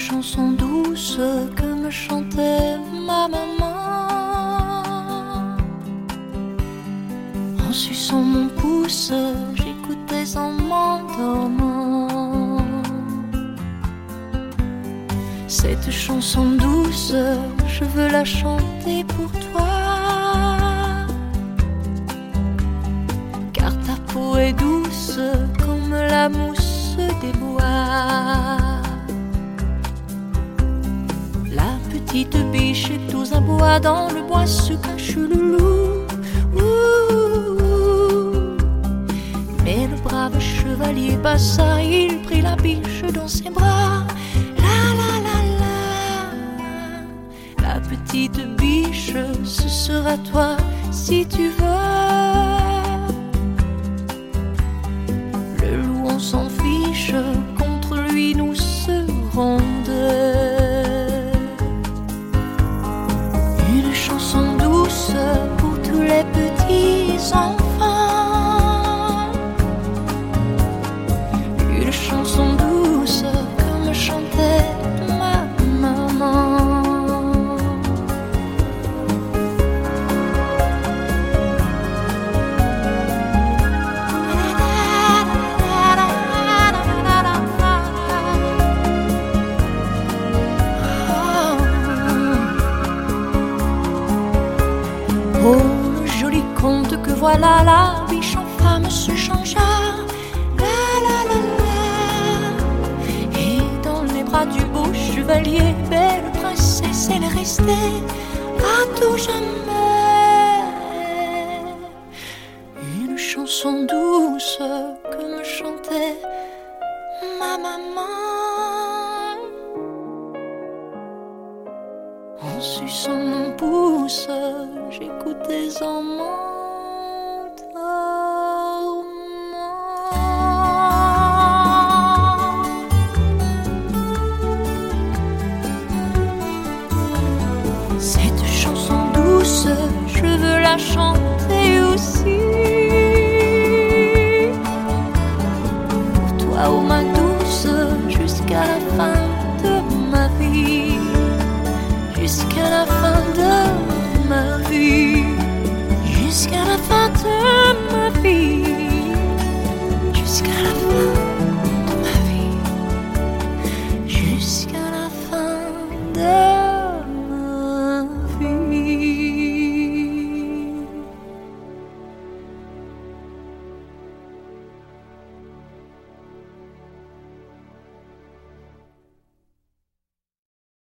chanson douce que me chantait ma maman. En suçant mon pouce, j'écoutais en m'endormant. Cette chanson douce, je veux la chanter pour toi. Car ta peau est douce comme la mousse des bois. La petite biche est aux abois, dans le bois se cache le loup. Mais le brave chevalier passa, il prit la biche dans ses bras. La petite biche, ce sera toi si tu veux. Le loup, on s'en fiche, contre lui nous serons deux. Une chanson douce pour tous les petits enfants. Une chanson douce comme chantait ma maman. Oh, le joli conte que voilà, la biche en femme se changea. Et dans les bras du beau chevalier, belle princesse, elle est restée à tout jamais. Une chanson douce que me chantait ma maman. En suçant mon pouce, j'écoutais en m'endormant. Cette chanson douce, je veux la chanter aussi. Pour toi, oh ma douce, jusqu'à la fin de ma vie. Jusqu'à la fin de ma vie, jusqu'à la fin de ma vie, jusqu'à la fin.